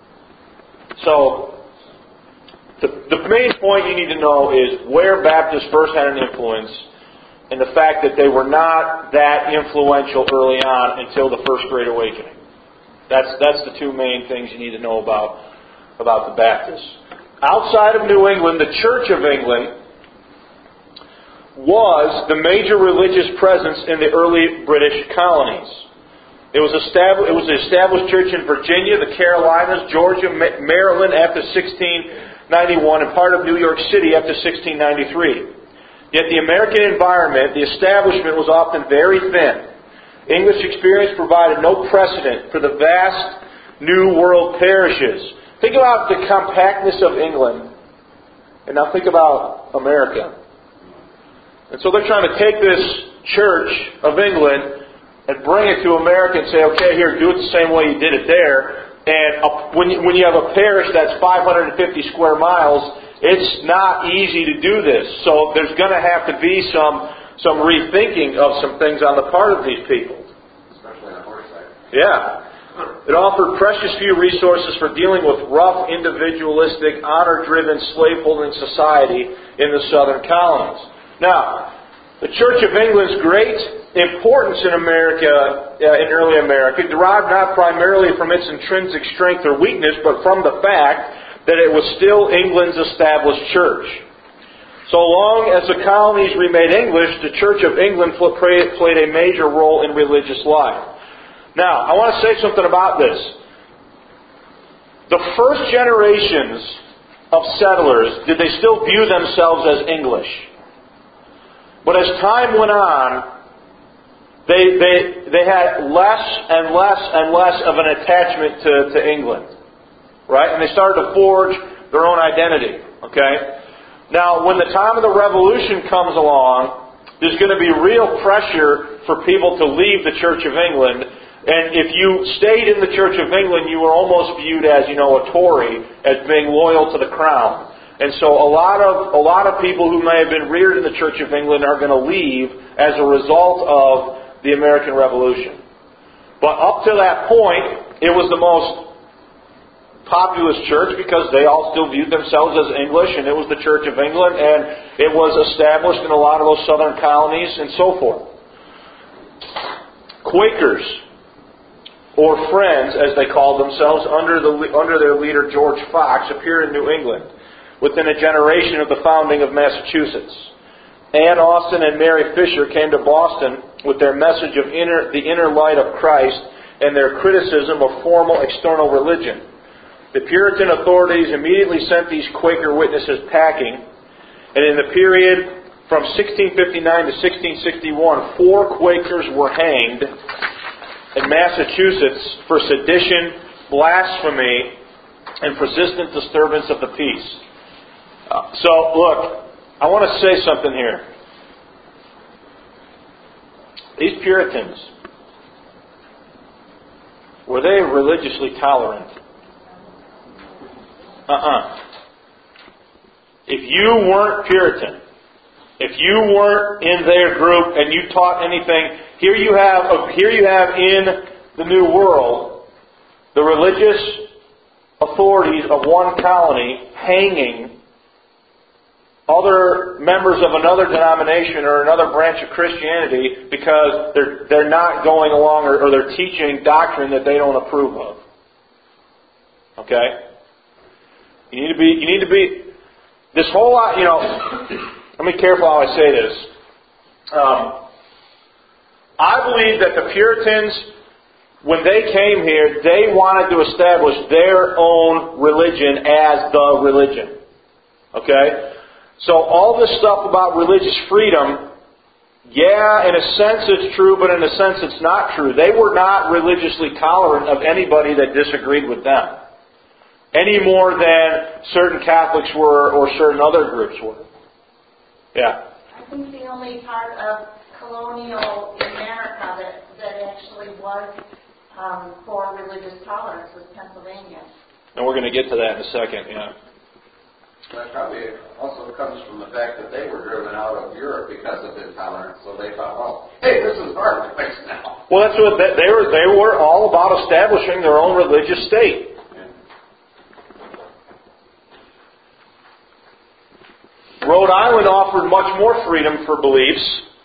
So the, the main point you need to know is where Baptists first had an influence, and the fact that they were not that influential early on until the First Great Awakening. That's that's the two main things you need to know about about the Baptists. outside of New England, the Church of England was the major religious presence in the early British colonies. It was established, it was an established church in Virginia, the Carolinas, Georgia, Maryland after sixteen ninety-one, and part of New York City after sixteen ninety-three. Yet the American environment, the establishment, was often very thin. English experience provided no precedent for the vast New World parishes. Think about the compactness of England, and now think about America. And so they're trying to take this Church of England and bring it to America and say, okay, here, do it the same way you did it there. And when you, when you have a parish that's five hundred fifty square miles, it's not easy to do this. So there's going to have to be some some rethinking of some things on the part of these people.
Especially on horse side.
Yeah. It offered precious few resources for dealing with rough, individualistic, honor-driven slave-holding society in the southern colonies. Now, the Church of England's great importance in America, uh, in early America, derived not primarily from its intrinsic strength or weakness, but from the fact that it was still England's established church. So long as the colonies remained English, the Church of England played a major role in religious life. Now, I want to say something about this. The first generations of settlers, did they still view themselves as English? But as time went on, they they they had less and less and less of an attachment to, to England. Right? And they started to forge their own identity. Okay? Now, when the time of the Revolution comes along, there's going to be real pressure for people to leave the Church of England. And if you stayed in the Church of England, you were almost viewed as, you know, a Tory, as being loyal to the crown. And so a lot of a lot of people who may have been reared in the Church of England are going to leave as a result of the American Revolution. But up to that point, it was the most populous church because they all still viewed themselves as English, and it was the Church of England, and it was established in a lot of those southern colonies and so forth. Quakers, or Friends, as they called themselves, under the under their leader George Fox, appeared in New England within a generation of the founding of Massachusetts. Anne Austin and Mary Fisher came to Boston with their message of inner, the inner light of Christ and their criticism of formal external religion. The Puritan authorities immediately sent these Quaker witnesses packing, and in the period from sixteen fifty-nine to sixteen sixty-one, four Quakers were hanged in Massachusetts for sedition, blasphemy, and persistent disturbance of the peace. Uh, so, look, I want to say something here. These Puritans, were they religiously tolerant? Uh-uh. If you weren't Puritan, if you weren't in their group and you taught anything, here you have, here you have in the New World, the religious authorities of one colony hanging other members of another denomination or another branch of Christianity because they're they're not going along or, or they're teaching doctrine that they don't approve of. Okay? You need to be you need to be this whole lot, you know, let me be careful how I say this. Um, I believe that the Puritans, when they came here, they wanted to establish their own religion as the religion. Okay? So all this stuff about religious freedom, yeah, in a sense it's true, but in a sense it's not true. They were not religiously tolerant of anybody that disagreed with them, any more than certain Catholics were or certain other groups were. Yeah.
I think the only part of colonial America that, that actually was um, for religious tolerance was Pennsylvania.
And we're going to get to that in a second, yeah.
That probably also comes from the fact that they were driven out of Europe because of intolerance. So they thought, well, hey, this is our place now.
Well, that's what they, they were. They were all about establishing their own religious state. Yeah. Rhode Island offered much more freedom for beliefs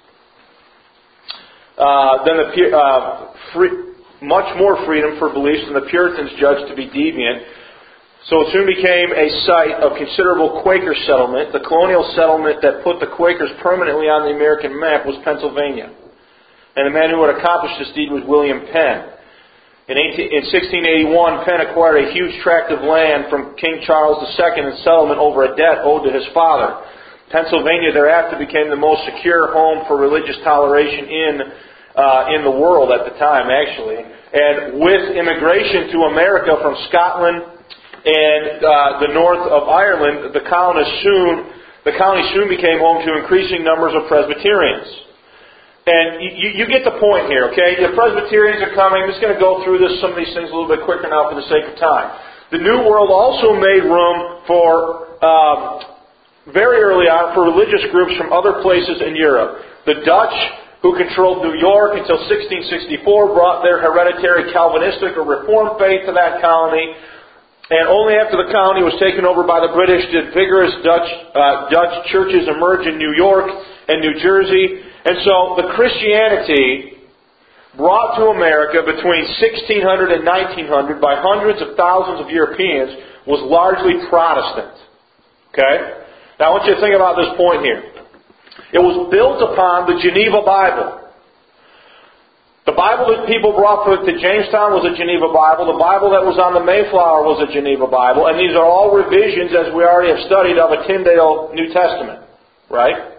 uh, than the uh, free, much more freedom for beliefs than the Puritans judged to be deviant. So it soon became a site of considerable Quaker settlement. The colonial settlement that put the Quakers permanently on the American map was Pennsylvania. And the man who had accomplished this deed was William Penn. In, eighteen, in sixteen eighty-one, Penn acquired a huge tract of land from King Charles the Second in settlement over a debt owed to his father. Pennsylvania thereafter became the most secure home for religious toleration in uh, in the world at the time, actually. And with immigration to America from Scotland and uh, the north of Ireland, the colonies soon the colony soon became home to increasing numbers of Presbyterians. And you, you get the point here, okay? The Presbyterians are coming. I'm just going to go through this, some of these things a little bit quicker now for the sake of time. The New World also made room for, um, very early on, for religious groups from other places in Europe. The Dutch, who controlled New York until sixteen sixty-four, brought their hereditary Calvinistic or Reformed faith to that colony. And only after the colony was taken over by the British did vigorous Dutch uh, Dutch churches emerge in New York and New Jersey. And so the Christianity brought to America between sixteen hundred and nineteen hundred by hundreds of thousands of Europeans was largely Protestant. Okay? Now I want you to think about this point here. It was built upon the Geneva Bible. The Bible that people brought to Jamestown was a Geneva Bible. The Bible that was on the Mayflower was a Geneva Bible. And these are all revisions, as we already have studied, of a Tyndale New Testament. Right?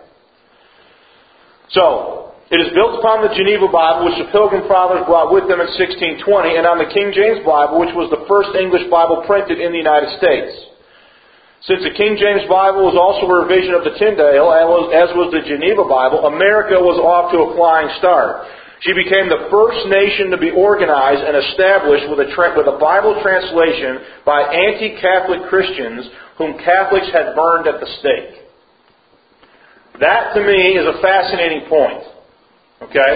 So, it is built upon the Geneva Bible, which the Pilgrim Fathers brought with them in sixteen twenty, and on the King James Bible, which was the first English Bible printed in the United States. Since the King James Bible was also a revision of the Tyndale, as was the Geneva Bible, America was off to a flying start. She became the first nation to be organized and established with a, tra- with a Bible translation by anti-Catholic Christians whom Catholics had burned at the stake. That, to me, is a fascinating point. Okay?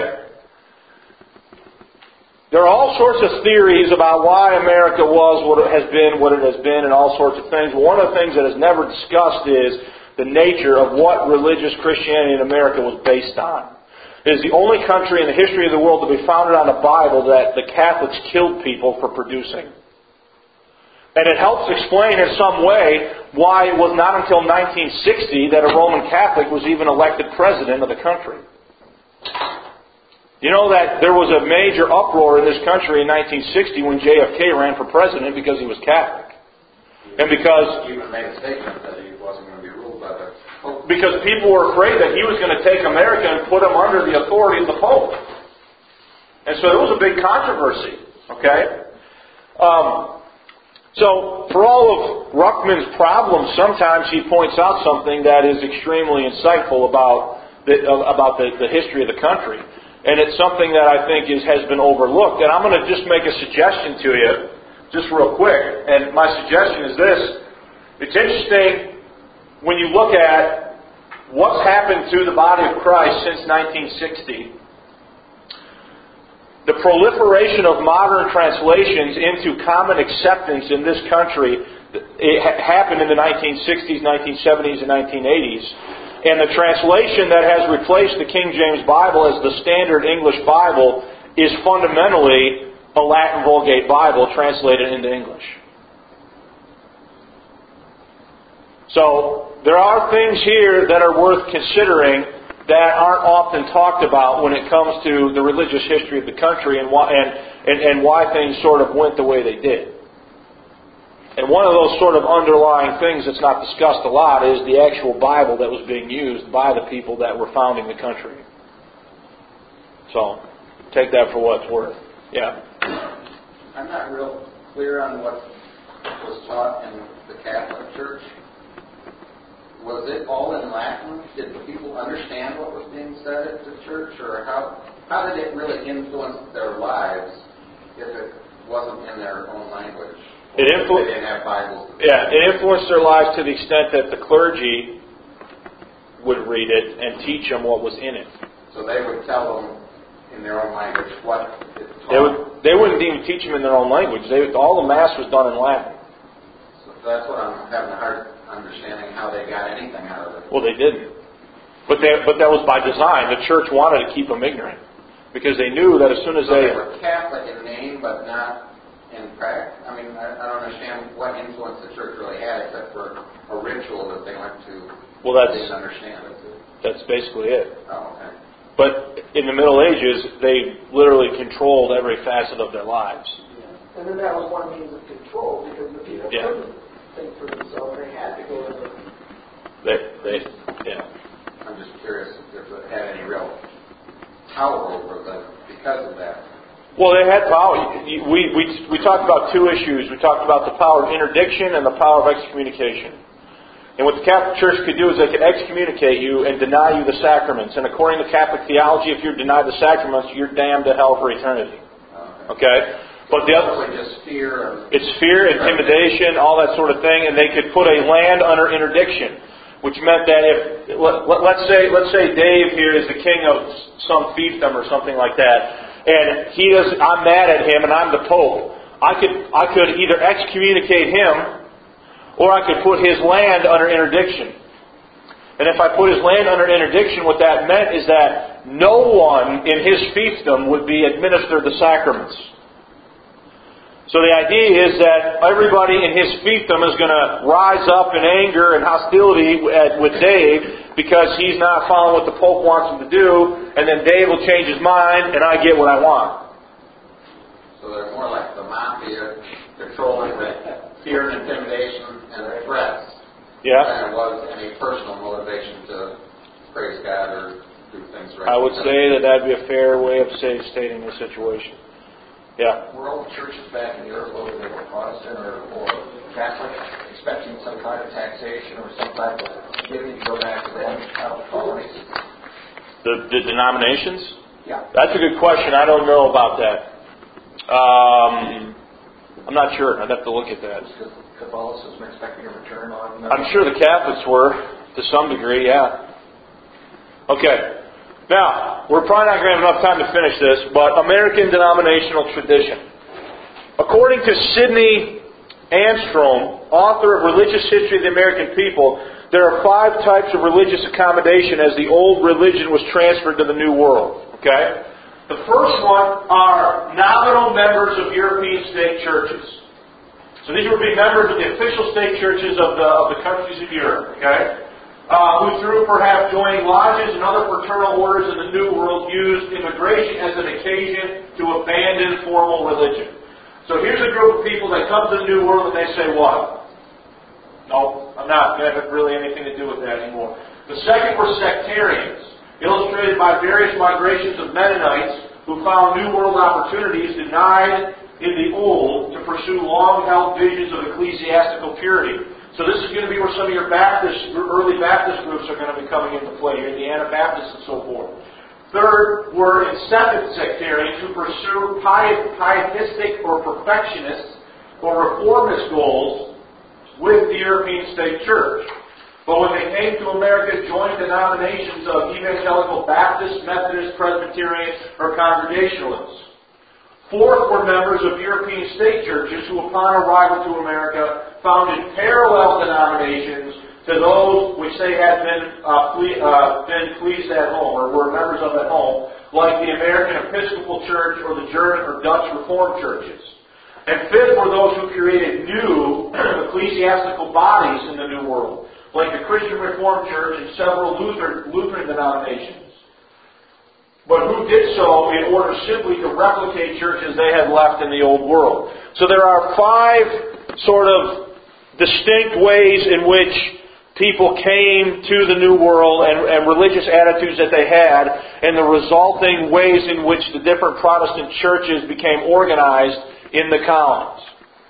There are all sorts of theories about why America was what it has been, what it has been, and all sorts of things. But one of the things that is never discussed is the nature of what religious Christianity in America was based on. It is the only country in the history of the world to be founded on a Bible that the Catholics killed people for producing. And it helps explain in some way why it was not until nineteen sixty that a Roman Catholic was even elected president of the country. You know that there was a major uproar in this country in nineteen sixty when J F K ran for president because he was Catholic. And because...
He even made a statement that he wasn't going to be ruled by the Pope.
Because people were afraid that he was going to take America and put them under the authority of the Pope. And so it was a big controversy. Okay? Um... So, for all of Ruckman's problems, sometimes he points out something that is extremely insightful about the, uh, about the, the history of the country. And it's something that I think is, has been overlooked. And I'm going to just make a suggestion to you, just real quick. And my suggestion is this. It's interesting when you look at what's happened to the body of Christ since nineteen sixty. The proliferation of modern translations into common acceptance in this country it happened in the nineteen sixties, nineteen seventies, and nineteen eighties. And the translation that has replaced the King James Bible as the standard English Bible is fundamentally a Latin Vulgate Bible translated into English. So, there are things here that are worth considering that aren't often talked about when it comes to the religious history of the country and why, and, and, and why things sort of went the way they did. And one of those sort of underlying things that's not discussed a lot is the actual Bible that was being used by the people that were founding the country. So, take that for what it's worth. Yeah?
I'm not real clear on what was taught in the Catholic Church. Was it all in Latin? Did the people understand what was being said at the church? Or how how did it really influence their lives if it wasn't in their own language?
It influ-
they didn't have Bibles.
Yeah, it influenced their lives to the extent that the clergy would read it and teach them what was in it.
So they would tell them in their own language what it taught.
They, would, they wouldn't even teach them in their own language. They, all the Mass was done in Latin.
So that's what I'm having a hard understanding how they got anything out of it.
Well, they didn't. But they, but that was by design. The church wanted to keep them ignorant because they knew that as soon as
so
they...
they were Catholic in name, but not in practice? I mean, I, I don't understand what influence the church really had except for a ritual that they went to.
Well, that's
didn't understand it.
That's basically it.
Oh, okay.
But in the Middle Ages, they literally controlled every facet of their lives.
Yeah. And then that was one means of control because the people
Yeah.
couldn't think for themselves. They had to go to the...
They, they, yeah.
I'm just curious if it had any real power over them because of that.
Well, they had power. We, we, we talked about two issues. We talked about the power of interdiction and the power of excommunication. And what the Catholic Church could do is they could excommunicate you and deny you the sacraments. And according to Catholic theology, if you're denied the sacraments, you're damned to hell for eternity. Okay? But the other,
just fear.
It's fear, intimidation, all that sort of thing. And they could put a land under interdiction, which meant that if let, let's say let's say Dave here is the king of some fiefdom or something like that, and he is I'm mad at him and I'm the Pope. I could I could either excommunicate him, or I could put his land under interdiction. And if I put his land under interdiction, what that meant is that no one in his fiefdom would be administered the sacraments. So the idea is that everybody in his fiefdom is going to rise up in anger and hostility with Dave because he's not following what the Pope wants him to do, and then Dave will change his mind and I get what I want.
So they're more like the mafia controlling the fear and intimidation and the threats
Yeah.
than it was any personal motivation to praise God or do things right.
I would say that that'd be a fair way of say, stating the situation. Yeah.
Were all the churches back in the earth, whether they were Protestant or, or Catholic, expecting some kind of taxation or some type of giving to go back to them out of the colonies?
The, the denominations?
Yeah.
That's a good question. I don't know about that. Um, I'm not sure. I'd have to look at that.
Was Catholicism expecting a return on...
I'm sure the Catholics were, to some degree, yeah. Okay. Now, we're probably not going to have enough time to finish this, but American denominational tradition. According to Sidney Anstrom, author of Religious History of the American People, there are five types of religious accommodation as the old religion was transferred to the New World. Okay? The first one are nominal members of European state churches. So these would be members of the official state churches of the of the countries of Europe. Okay? Uh, who through perhaps joining lodges and other fraternal orders in the New World used immigration as an occasion to abandon formal religion. So here's a group of people that come to the New World and they say what? No, I'm not going to have really anything to do with that anymore. The second were sectarians, illustrated by various migrations of Mennonites who found New World opportunities denied in the Old to pursue long-held visions of ecclesiastical purity. So this is going to be where some of your Baptist, early Baptist groups are going to be coming into play, here, the Anabaptists and so forth. Third were incepted sectarians who pursue pietistic or perfectionist or reformist goals with the European State Church. But when they came to America, joined denominations of evangelical Baptist, Methodist, Presbyterian, or Congregationalists. Fourth were members of European state churches who, upon arrival to America, founded parallel denominations to those which they had been, uh, ple- uh, been pleased at home, or were members of at home, like the American Episcopal Church or the German or Dutch Reformed churches. And fifth were those who created new ecclesiastical bodies in the New World, like the Christian Reformed Church and several Lutheran, Lutheran denominations, but who did so in order simply to replicate churches they had left in the Old World. So there are five sort of distinct ways in which people came to the New World and, and religious attitudes that they had, and the resulting ways in which the different Protestant churches became organized in the colonies.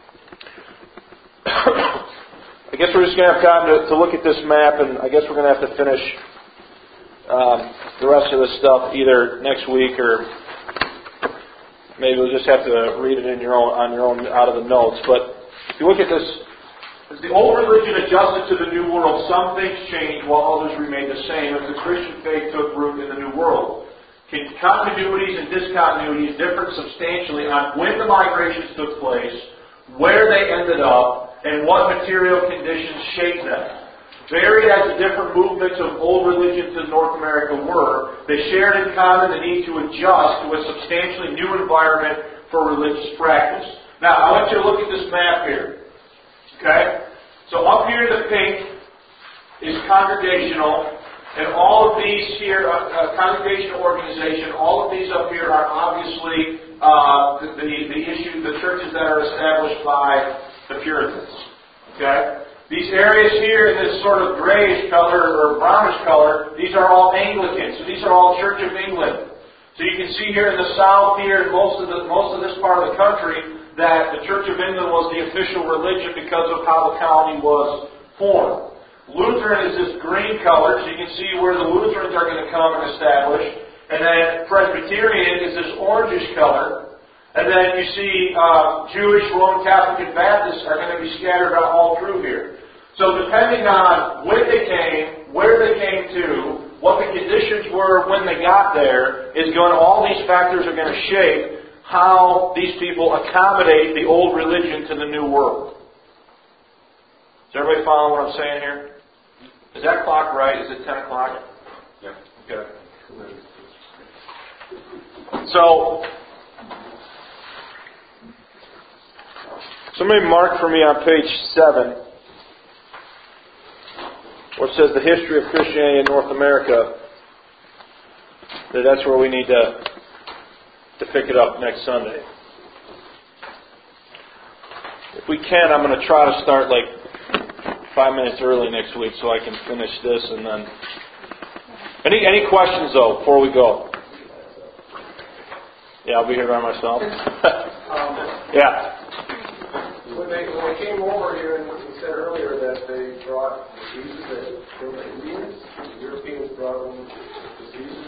I guess we're just going to have time to, to look at this map, and I guess we're going to have to finish Um, the rest of this stuff either next week or maybe we'll just have to read it in your own on your own out of the notes. But if you look at this, as the old religion adjusted to the New World, some things changed while others remained the same as the Christian faith took root in the New World. Continuities and discontinuities differed substantially on when the migrations took place, where they ended up, and what material conditions shaped them. Varied as the different movements of old religions in North America were, they shared in common the need to adjust to a substantially new environment for religious practice.
Now, I want you to look at this map here. Okay? So up here in the pink is congregational, and all of these here, uh, uh, congregational organization, all of these up here are obviously uh, the, the, the issue, the churches that are established by the Puritans. Okay? These areas here in this sort of grayish color or brownish color, these are all Anglican. So these are all Church of England. So you can see here in the south here, in most of the most of this part of the country, that the Church of England was the official religion because of how the colony was formed. Lutheran is this green color, so you can see where the Lutherans are going to come and establish. And then Presbyterian is this orangish color. And then you see uh, Jewish, Roman Catholic, and Baptists are going to be scattered out all through here. So depending on when they came, where they came to, what the conditions were when they got there, is going. All these factors are going to shape how these people accommodate the old religion to the new world. Is everybody following what I'm saying here? Is that clock right? Is it ten o'clock? Yeah. Okay. So, somebody mark for me on page seven, where it says the history of Christianity in North America. That that's where we need to to pick it up next Sunday. If we can, I'm going to try to start like five minutes early next week so I can finish this and then. Any any questions though before we go? Yeah, I'll be here by myself. Yeah.
When they, when they came over here, and you said earlier that they brought diseases that from the Indians, the Europeans brought them diseases.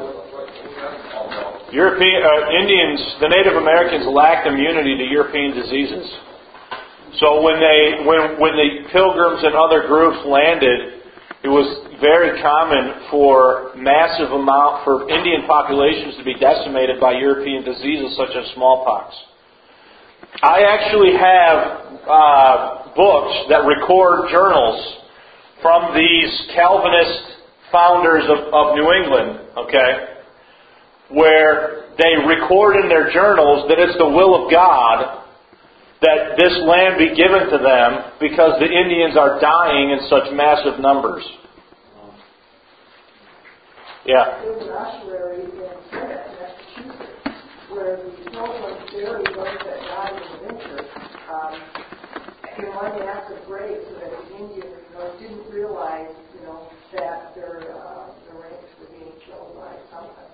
European uh, Indians, the Native Americans lacked immunity to European diseases. So when they when when the Pilgrims and other groups landed, it was very common for massive amount for Indian populations to be decimated by European diseases such as smallpox. I actually have uh, books that record journals from these Calvinist founders of, of New England, okay, where they record in their journals that it's the will of God that this land be given to them because the Indians are dying in such massive numbers. Yeah.
There was an ossuary in Massachusetts where the Pilgrims buried those that died in the winter um, in one massive grave so that the Indians you know, didn't realize you know, that their, uh, their ranks were being killed by something.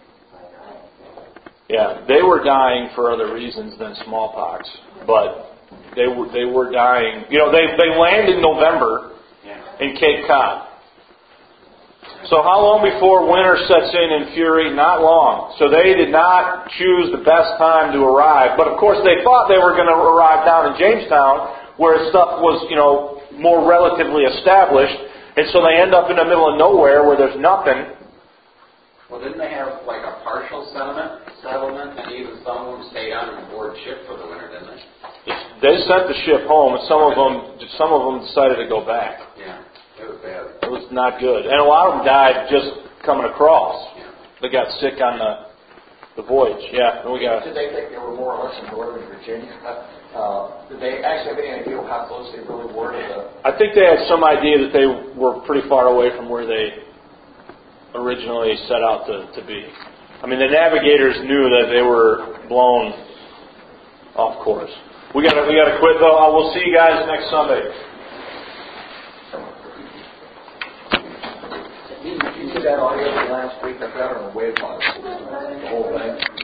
Yeah, they were dying for other reasons than smallpox, but they were they were dying. You know, they they land in November in Cape Cod. So how long before winter sets in in fury? Not long. So they did not choose the best time to arrive. But of course, they thought they were going to arrive down in Jamestown, where stuff was you know more relatively established, and so they end up in the middle of nowhere where there's nothing.
Well, didn't they have like a partial settlement, settlement, and even some of them stayed on and board ship for the winter, didn't they?
They sent the ship home, and some of them, some of them decided to go back.
Yeah, it was bad.
It was not good, and a lot of them died just coming across.
Yeah.
They got sick on the the voyage. Yeah, and we got.
Did they think they were more or less in Northern Virginia? Uh, did they actually have any idea how close they really were to the?
I think they had some idea that they were pretty far away from where they originally set out to, to be. I mean, the navigators knew that they were blown off course. We got we got to quit though. I will see you guys next Sunday.
You did that audio last week. I got it on the wave file. The whole thing.